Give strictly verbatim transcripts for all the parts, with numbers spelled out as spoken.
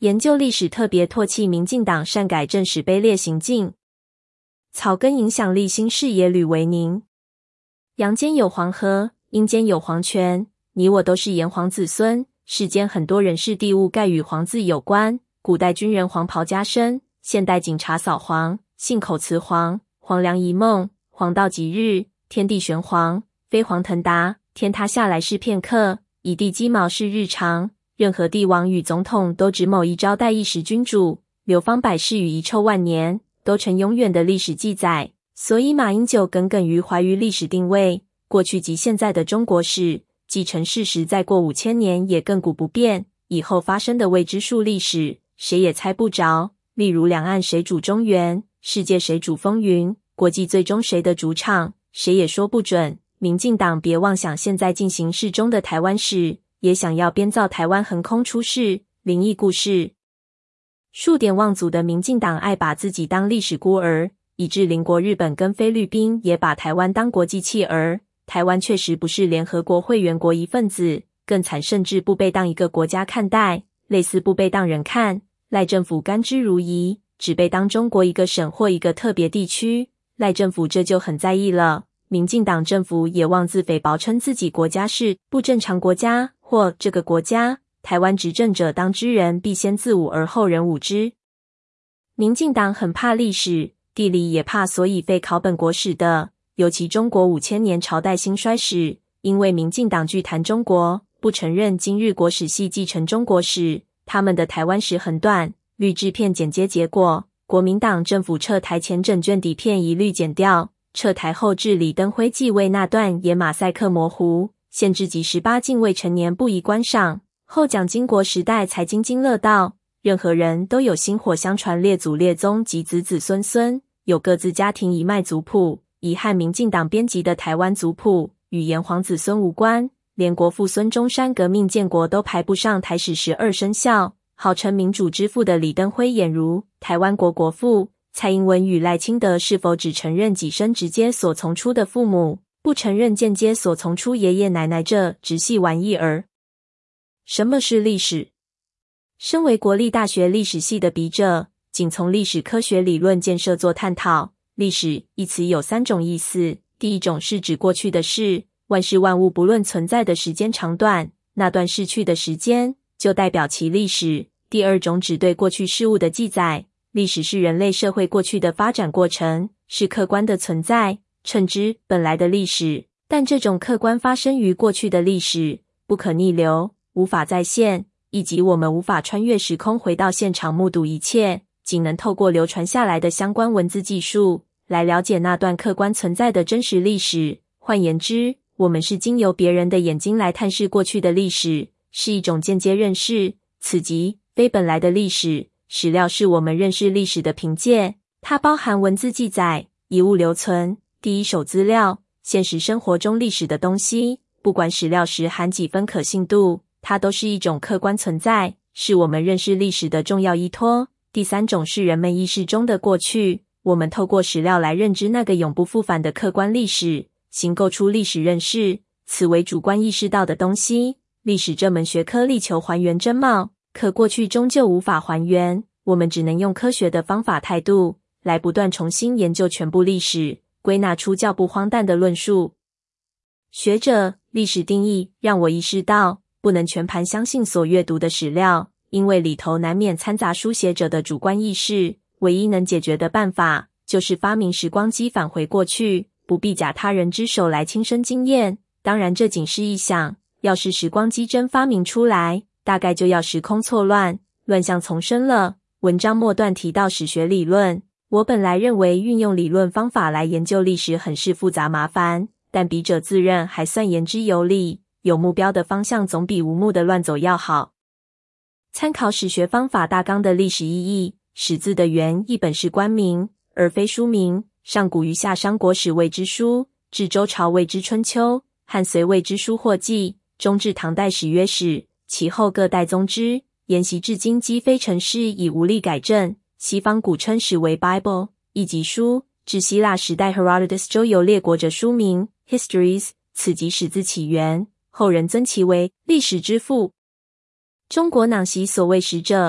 研究历史特别唾弃民进党擅改正史卑劣行径。草根影响力新视野吕维宁。阳间有黄河，阴间有黄泉，你我都是炎黄子孙。世间很多人事地物盖与黄字有关，古代军人黄袍加身，现代警察扫黄，信口雌黄，黄粱一梦，黄道吉日，天地玄黄，飞黄腾达，天塌下来是片刻，一地鸡毛是日常。任何帝王与总统都只某一朝代一时君主，流芳百世与遗臭万年，都成永远的历史记载。所以马英九耿耿于怀于历史定位，过去及现在的中国史既成事实，再过五千年也亘古不变，以后发生的未知数历史谁也猜不着。例如两岸谁主中原，世界谁主风云，国际最终谁的主场，谁也说不准。民进党别妄想现在进行式中的台湾史，也想要编造台湾横空出世灵异故事。数典忘祖的民进党爱把自己当历史孤儿，以致邻国日本跟菲律宾也把台湾当国际弃儿。台湾确实不是联合国会员国一份子，更惨，甚至不被当一个国家看待，类似不被当人看。赖政府甘之如饴，只被当中国一个省或一个特别地区。赖政府这就很在意了。民进党政府也妄自菲薄，称自己国家是不正常国家或这个国家，台湾执政者当之人必先自侮而后人侮之。民进党很怕历史，地理也怕，所以废考本国史的，尤其中国五千年朝代兴衰史，因为民进党拒谈中国，不承认今日国史系继承中国史，他们的台湾史很短，律制片剪接，结果国民党政府撤台前整卷底片一律剪掉，撤台后至李登辉继位那段也马赛克模糊，限制级十八禁未成年不宜观赏。后蒋经国时代才津津乐道，任何人都有薪火相传列祖列宗及子子孙孙，有各自家庭一脉族谱。遗憾民进党编辑的台湾族谱与炎黄子孙无关，连国父孙中山革命建国都排不上台史十二生肖。号称民主之父的李登辉俨如台湾国国父，蔡英文与赖清德是否只承认己身直接所从出的父母，不承认间接所从出爷爷奶奶，这直系玩意儿。什么是历史？身为国立大学历史系的笔者，仅从历史科学理论建设做探讨。历史一词有三种意思，第一种是指过去的事，万事万物不论存在的时间长短，那段逝去的时间就代表其历史。第二种指对过去事物的记载，历史是人类社会过去的发展过程，是客观的存在，称之本来的历史。但这种客观发生于过去的历史，不可逆流，无法再现，以及我们无法穿越时空回到现场目睹一切，仅能透过流传下来的相关文字技术来了解那段客观存在的真实历史。换言之，我们是经由别人的眼睛来探视过去的历史，是一种间接认识，此即非本来的历史。史料是我们认识历史的凭借，它包含文字记载、遗物留存、第一手资料、现实生活中历史的东西，不管史料时含几分可信度，它都是一种客观存在，是我们认识历史的重要依托。第三种是人们意识中的过去，我们透过史料来认知那个永不复返的客观历史，形构出历史认识，此为主观意识到的东西。历史这门学科力求还原真貌，可过去终究无法还原，我们只能用科学的方法态度来不断重新研究全部历史，归纳出较不荒诞的论述。学者历史定义让我意识到，不能全盘相信所阅读的史料，因为里头难免掺杂书写者的主观意识。唯一能解决的办法，就是发明时光机返回过去，不必假他人之手来亲身经验。当然这仅是一想，要是时光机真发明出来，大概就要时空错乱，乱象丛生了。文章末段提到史学理论，我本来认为运用理论方法来研究历史很是复杂麻烦，但笔者自认还算言之有理，有目标的方向总比无目的乱走要好。参考史学方法大纲的历史意义，史字的原意本是官名，而非书名。上古于夏商国史谓之书，至周朝谓之春秋，汉隋谓之书或记，中至唐代史曰史，其后各代宗之，沿袭至今积非成是，已无力改正。西方古称史为 Bible， 亦即书。至希腊时代 Herodotus 周游列国者书名 Histories， 此即史字起源，后人尊其为历史之父。中国囊习所谓史者，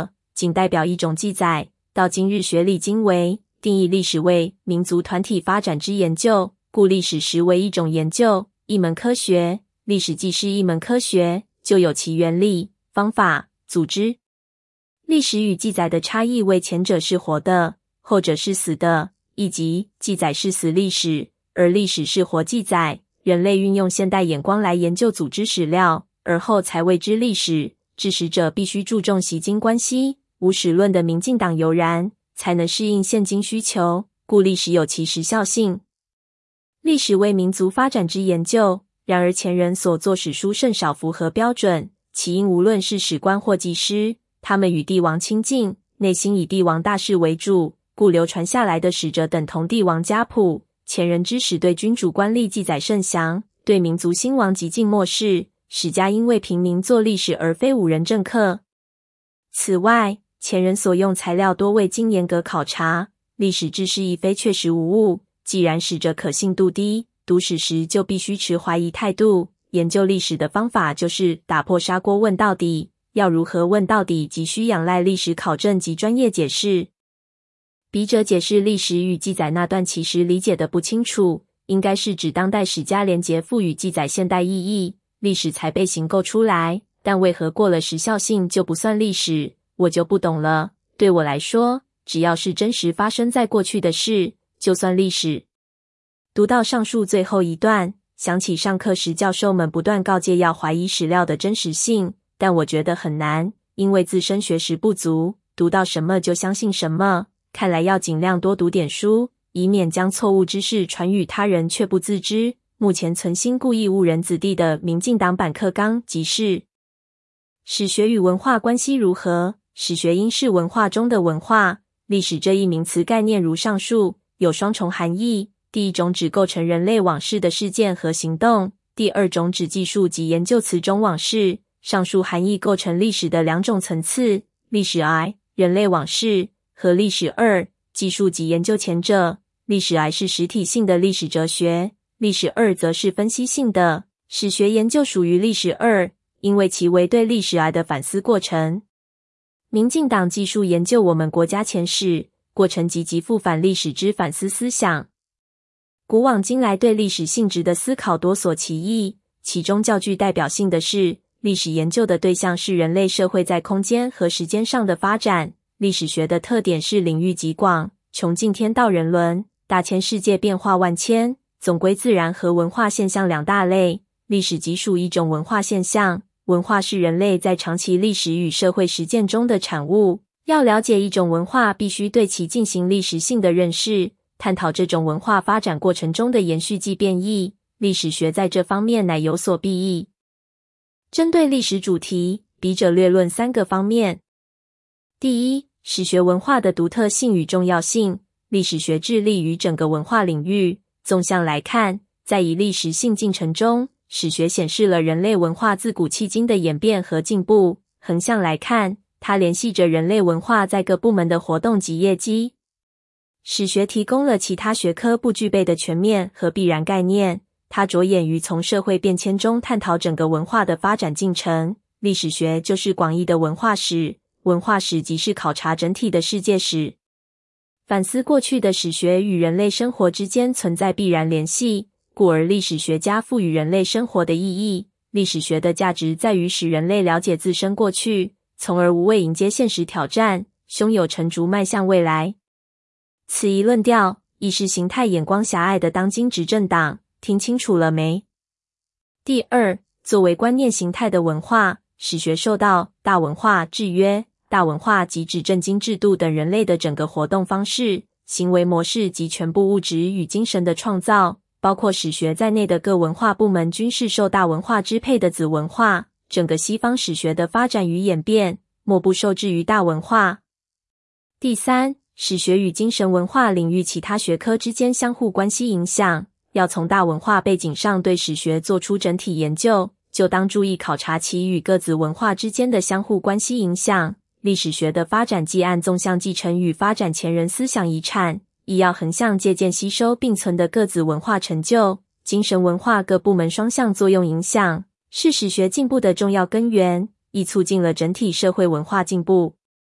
仅代表一种记载。到今日学理经为定义历史为民族团体发展之研究，故历史实为一种研究，一门科学。历史既是一门科学，就有其原理、方法、组织。历史与记载的差异为前者是活的，后者是死的，以及记载是死历史，而历史是活记载。人类运用现代眼光来研究组织史料，而后才谓之历史。治史者必须注重习经关系，无史论的民进党犹然，才能适应现今需求，故历史有其时效性。历史为民族发展之研究，然而前人所作史书甚少符合标准，其因无论是史官或技师，他们与帝王亲近，内心以帝王大事为主，故流传下来的史者等同帝王家谱。前人之史对君主官吏记载甚详，对民族兴亡极尽漠视，史家因为平民作历史而非武人政客。此外，前人所用材料多未经严格考察，历史志士亦非确实无误。既然史者可信度低，读史时就必须持怀疑态度。研究历史的方法就是打破砂锅问到底，要如何问到底，急需仰赖历史考证及专业解释。笔者解释历史与记载那段其实理解得不清楚，应该是指当代史家连结赋予记载现代意义，历史才被形构出来，但为何过了时效性就不算历史，我就不懂了。对我来说，只要是真实发生在过去的事，就算历史。读到上述最后一段，想起上课时教授们不断告诫要怀疑史料的真实性，但我觉得很难，因为自身学识不足，读到什么就相信什么。看来要尽量多读点书，以免将错误知识传与他人却不自知。目前存心故意误人子弟的民进党版课纲即是：史学与文化关系如何？史学应是文化中的文化。历史这一名词概念如上述，有双重含义。第一种指构成人类往事的事件和行动，第二种指记述及研究此种往事。上述含义构成历史的两种层次，历史 I 人类往事和历史二记述及研究前者。历史 I 是实体性的历史哲学，历史二则是分析性的。史学研究属于历史二，因为其为对历史 I 的反思过程。民进党技术研究我们国家前史过程及极复返历史之反思思想。古往今来对历史性质的思考多所其异，其中较具代表性的是，历史研究的对象是人类社会在空间和时间上的发展。历史学的特点是领域极广，穷尽天道人伦，大千世界变化万千，总归自然和文化现象两大类。历史即属一种文化现象，文化是人类在长期历史与社会实践中的产物。要了解一种文化，必须对其进行历史性的认识，探讨这种文化发展过程中的延续及变异。历史学在这方面乃有所裨益。针对历史主题，笔者略论三个方面。第一，史学文化的独特性与重要性。历史学致力于整个文化领域。纵向来看，在以历史性进程中，史学显示了人类文化自古迄今的演变和进步。横向来看，它联系着人类文化在各部门的活动及业绩。史学提供了其他学科不具备的全面和必然概念，它着眼于从社会变迁中探讨整个文化的发展进程。历史学就是广义的文化史，文化史即是考察整体的世界史。反思过去的史学与人类生活之间存在必然联系，故而历史学家赋予人类生活的意义。历史学的价值在于使人类了解自身过去，从而无畏迎接现实挑战，胸有成竹迈向未来。此一论调，意识形态眼光狭隘的当今执政党听清楚了没？第二，作为观念形态的文化，史学受到大文化制约。大文化即指政经制度等人类的整个活动方式、行为模式及全部物质与精神的创造，包括史学在内的各文化部门均是受大文化支配的子文化。整个西方史学的发展与演变，莫不受制于大文化。第三，史学与精神文化领域其他学科之间相互关系影响。要从大文化背景上对史学做出整体研究，就当注意考察其与各子文化之间的相互关系影响。历史学的发展既按纵向继承与发展前人思想遗产，亦要横向借鉴吸收并存的各子文化成就，精神文化各部门双向作用影响，是史学进步的重要根源，亦促进了整体社会文化进步。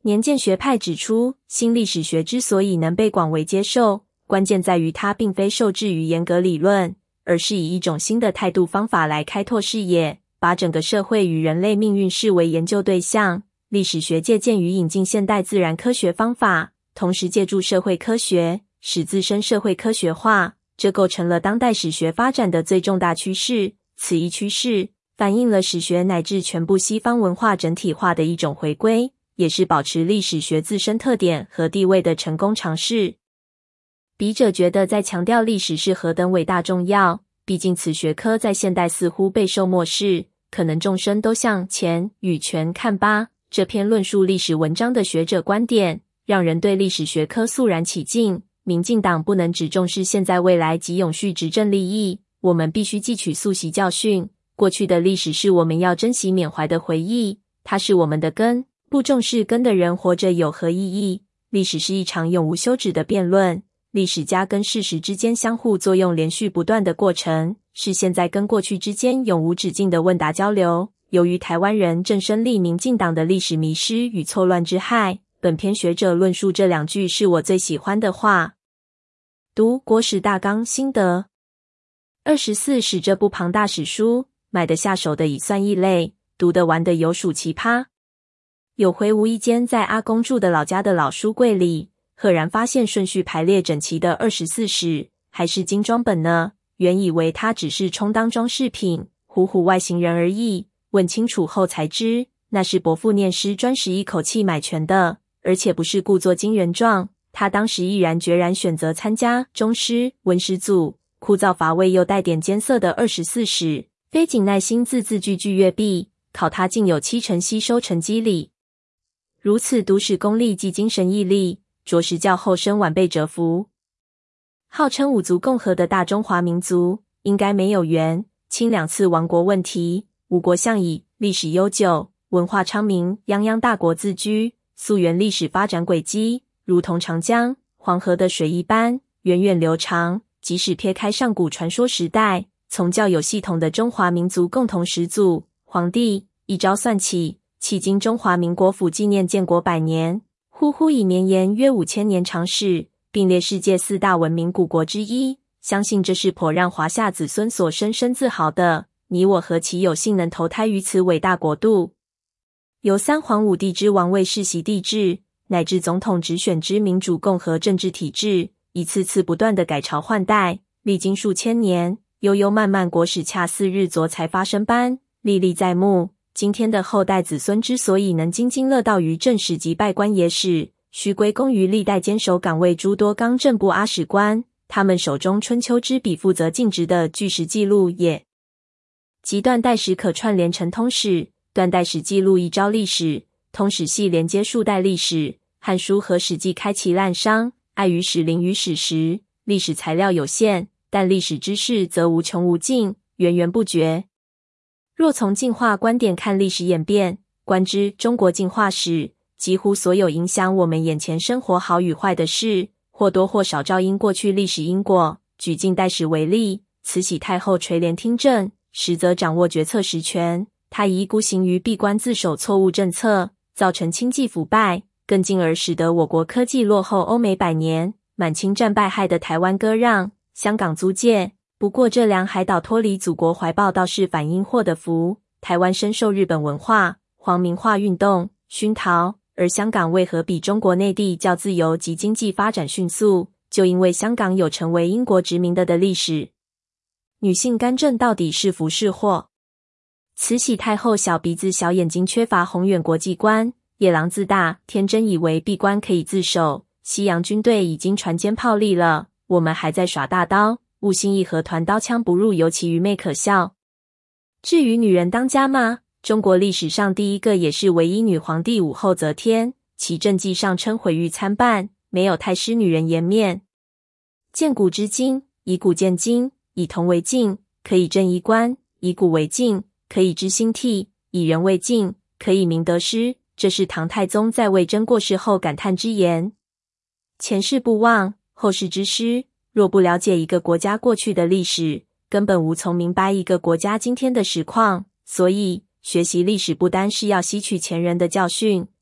年鉴学派指出，新历史学之所以能被广为接受，关键在于它并非受制于严格理论，而是以一种新的态度方法来开拓视野，把整个社会与人类命运视为研究对象。历史学借鉴与引进现代自然科学方法，同时借助社会科学，使自身社会科学化，这构成了当代史学发展的最重大趋势。此一趋势反映了史学乃至全部西方文化整体化的一种回归，也是保持历史学自身特点和地位的成功尝试。笔者觉得在强调历史是何等伟大重要，毕竟此学科在现代似乎备受漠视，可能众生都向前与全看吧。这篇论述历史文章的学者观点，让人对历史学科肃然起敬。民进党不能只重视现在未来及永续执政利益，我们必须汲取溯习教训。过去的历史是我们要珍惜缅怀的回忆，它是我们的根，不重视根的人活着有何意义？历史是一场永无休止的辩论，历史家跟事实之间相互作用连续不断的过程，是现在跟过去之间永无止境的问答交流。由于台湾人正身历民进党的历史迷失与错乱之害，本篇学者论述这两句是我最喜欢的话。读国史大纲心得。二十四史这部庞大史书，买得下手的已算异类，读得完的有属奇葩。有回无意间在阿公住的老家的老书柜里，赫然发现顺序排列整齐的二十四史，还是精装本呢。原以为它只是充当装饰品，唬唬外行人而已，问清楚后才知，那是伯父念师专时一口气买全的，而且不是故作惊人状。他当时毅然决然选择参加中师、文史组，枯燥乏味又带点艰涩的二十四史，非仅耐心字字句句阅毕，考他竟有七成吸收成绩里。如此读史功力及精神毅力，着实叫后生晚辈折服。号称五族共和的大中华民族，应该没有元、清两次亡国问题。吴国向以历史悠久、文化昌明、泱泱大国自居，溯源历史发展轨迹，如同长江、黄河的水一般源远流长。即使撇开上古传说时代，从较有系统的中华民族共同始祖黄帝一朝算起，迄今中华民国府纪念建国百年，呼呼已绵延约五千年长史，并列世界四大文明古国之一。相信这是颇让华夏子孙所深深自豪的。你我何其有幸能投胎于此伟大国度。由三皇五帝之王位世袭帝制，乃至总统直选之民主共和政治体制，一次次不断的改朝换代，历经数千年，悠悠漫漫国史恰似日昨才发生般，历历在目。今天的后代子孙之所以能津津乐道于正史及拜官野史，须归功于历代坚守岗位诸多刚正不阿史官，他们手中春秋之笔负责尽职的据实记录也。即断代史可串联成通史，断代史记录一朝历史，通史系连接数代历史。汉书和史记开其滥觞，碍于史临于史实，历史材料有限，但历史知识则无穷无尽，源源不绝。若从进化观点看历史演变，观之中国进化史，几乎所有影响我们眼前生活好与坏的事，或多或少照因过去历史因果。举近代史为例，慈禧太后垂帘听政，实则掌握决策实权，她一意孤行于闭关自守错误政策，造成经济腐败，更进而使得我国科技落后欧美百年。满清战败害的台湾割让，香港租界。不过这两海岛脱离祖国怀抱倒是反因祸的福，台湾深受日本文化、皇民化运动熏陶，而香港为何比中国内地较自由及经济发展迅速？就因为香港有成为英国殖民的的历史。女性干政到底是福是祸？慈禧太后小鼻子小眼睛，缺乏宏远国际观，野狼自大，天真以为闭关可以自守。西洋军队已经船坚炮利了，我们还在耍大刀，误信义和团刀枪不入，尤其愚昧可笑。至于女人当家吗？中国历史上第一个也是唯一女皇帝武后则天，其政绩上称毁誉参半，没有太失女人颜面。见古知今，以古鉴今，以铜为镜，可以正衣冠；以古为镜，可以知兴替；以人为镜，可以明得失。这是唐太宗在魏征过世后感叹之言。前世不忘，后世之师。若不了解一个国家过去的历史，根本无从明白一个国家今天的实况。所以学习历史不单是要吸取前人的教训，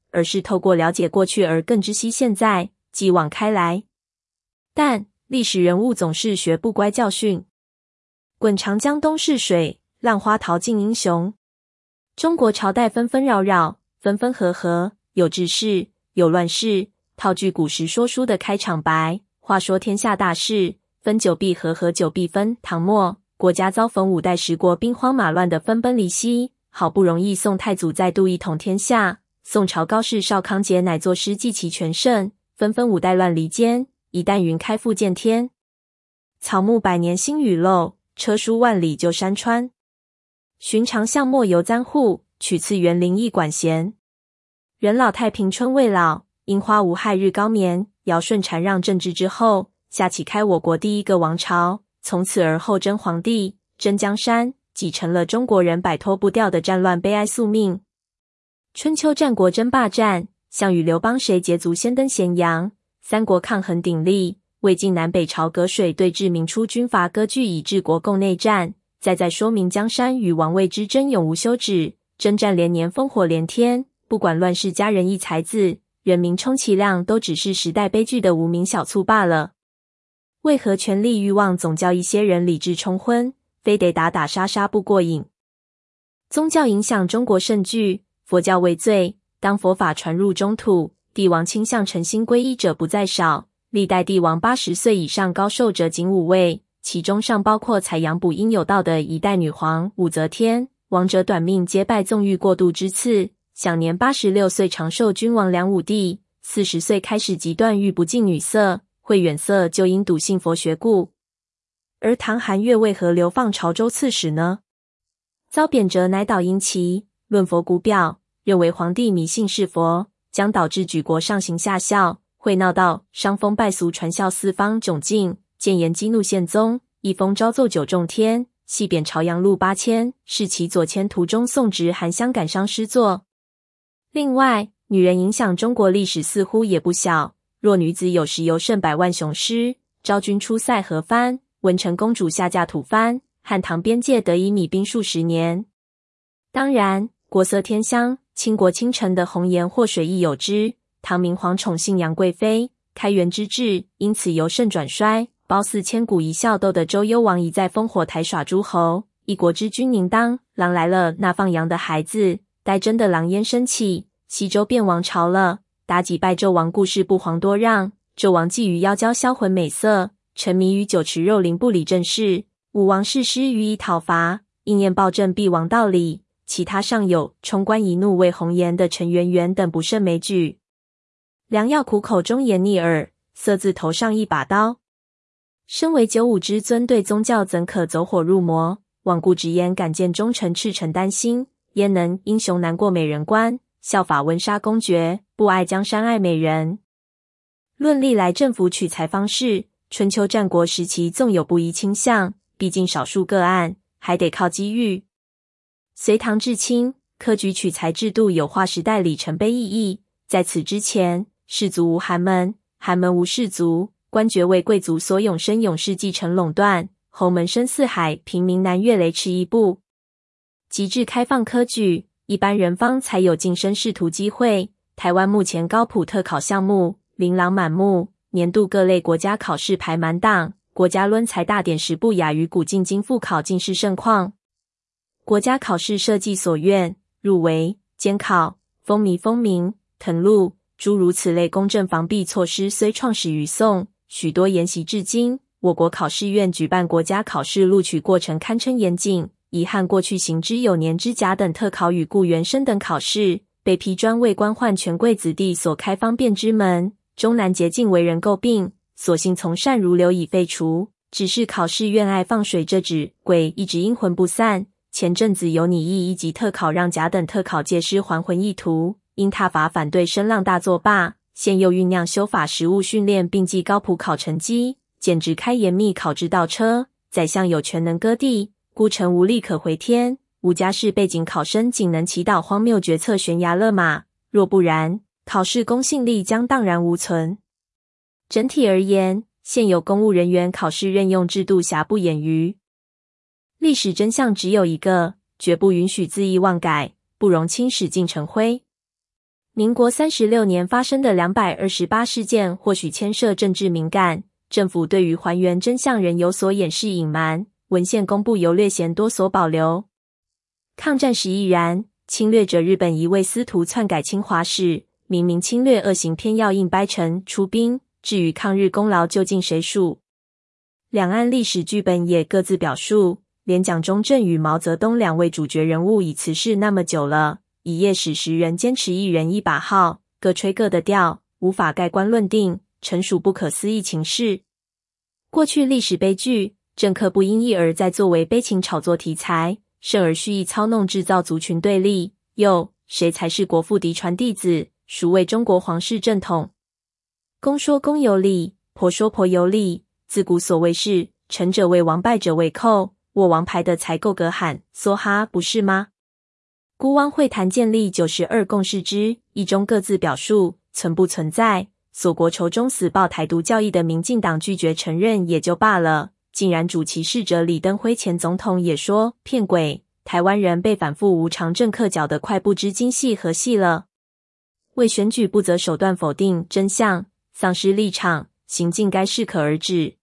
而是透过了解过去而更知悉现在，继往开来。但历史人物总是学不乖教训。滚长江东逝水，浪花淘尽英雄。中国朝代纷纷扰扰，分分合合，有治世，有乱世。套句古时说书的开场白，话说天下大事，分久必合，合久必分。唐末国家遭逢五代十国兵荒马乱的分崩离析，好不容易宋太祖再度一统天下，宋朝高士邵康节乃作诗记其全盛，纷纷五代乱离间，一旦云开复见天。草木百年新雨漏，车书万里旧山川。寻常巷陌犹簪户，取次园林一管弦。人老太平春未老，樱花无害日高眠。尧舜禅让政治之后，下启开我国第一个王朝，从此而后争皇帝，争江山，继成了中国人摆脱不掉的战乱悲哀宿命。春秋战国争霸战，项羽刘邦谁捷足先登咸阳，三国抗衡鼎立，魏晋南北朝隔水对峙，明初军阀割据以治国共内战，再再说明江山与王位之争永无休止，征战连年，烽火连天，不管乱世佳人一才子，人民充其量都只是时代悲剧的无名小卒罢了。为何权力欲望总叫一些人理智冲昏，非得打打杀杀不过瘾？宗教影响中国甚巨，佛教为最，当佛法传入中土，帝王倾向诚心皈依者不在少，历代帝王八十岁以上高寿者仅五位，其中尚包括采阳补阴有道的一代女皇武则天，亡者短命皆拜纵欲过度之赐，享年八十六岁长寿君王梁武帝，四十岁开始极断欲不近女色，会远色就因笃信佛学故。而唐韩岳为何流放潮州刺史呢？遭贬谪乃导因其论佛古表，认为皇帝迷信是佛，将导致举国上行下效，会闹到伤风败俗，传孝四方窘境，谏言激怒宪宗，一封诏奏九重天，系贬朝阳路八千，是其左迁途中送直韩湘感伤诗作。另外，女人影响中国历史似乎也不小，若女子有时尤胜百万雄师，昭君出塞河藩，文成公主下嫁吐蕃，汉唐边界得以弭兵数十年。当然，国色天香，倾国倾城的红颜祸水亦有之。唐明皇宠幸杨贵妃，开元之治因此由盛转衰，褒姒千古一笑斗的周幽王一再烽火台耍诸侯，一国之君宁当狼来了，那放羊的孩子，待真的狼烟升起，西周变王朝了。妲己拜纣王故事不遑多让，纣王觊觎妖娇销魂美色，沉迷于酒池肉林不理政事，武王誓师予以讨伐，应验暴政必亡道理。其他尚有冲冠一怒为红颜的陈圆圆等不胜枚举。良药苦口中言逆耳，色字头上一把刀。身为九五之尊，对宗教怎可走火入魔？罔顾直言敢见忠臣，赤诚丹心，焉能英雄难过美人关？效法温莎公爵，不爱江山爱美人。论历来政府取材方式，春秋战国时期纵有不宜倾向，毕竟少数个案，还得靠机遇。隋唐至清，科举取材制度有划时代里程碑意义。在此之前，士族无寒门，寒门无士族，官爵为贵族所永生永世继承垄断，侯门深似海，平民难越雷池一步。及至开放科举，一般人方才有晋升仕途机会。台湾目前高普特考项目琳琅满目，年度各类国家考试排满档，国家论才大典时不亚于古今经复考进士盛况。国家考试设计所愿、入围、监考、风靡风鸣、誊录诸如此类公正防弊措施虽创始于宋，许多沿袭至今。我国考试院举办国家考试录取过程堪称严谨，遗憾过去行之有年之甲等特考与雇员升等考试，被批专为官宦权贵子弟所开方便之门，终难捷径为人诟病，所幸从善如流已废除。只是考试院爱放水这纸鬼一直阴魂不散。前阵子有拟议一级特考让甲等特考借尸还魂意图，因挞伐反对声浪大作罢，现又酝酿修法实务训练并记高普考成绩，简直开严密考制倒车。宰相有权能割地，孤臣无力可回天，无家世背景考生仅能祈祷荒谬决策悬崖勒马，若不然，考试公信力将荡然无存。整体而言，现有公务人员考试任用制度瑕不掩瑜。历史真相只有一个，绝不允许恣意妄改，不容青史进成灰。 民国三十六年发生的两百二十八事件或许牵涉政治敏感，政府对于还原真相仍有所掩饰隐瞒，文献公布犹略嫌多所保留。抗战时亦然，侵略者日本一位司徒篡改侵华史，明明侵略恶行偏要硬掰成出兵，至于抗日功劳究竟谁属？两岸历史剧本也各自表述，连蒋中正与毛泽东两位主角人物已辞世那么久了，一页史实仍坚持一人一把号，各吹各的调，无法盖棺论定，诚属不可思议情事。过去历史悲剧，政客不因一而再作为悲情炒作题材，甚而蓄意操弄制造族群对立。又谁才是国父嫡传弟子，孰为中国皇室正统？公说公有理，婆说婆有理。自古所谓是成者为王，败者为寇，握王牌的才够格喊梭哈，不是吗？孤汪会谈建立九十二共识之一中各自表述存不存在，锁国仇中死抱台独教义的民进党拒绝承认也就罢了，竟然主其事者李登辉前总统也说骗鬼，台湾人被反复无常政客搅得快不知今夕何夕了。为选举不择手段否定真相，丧失立场，行径该适可而止，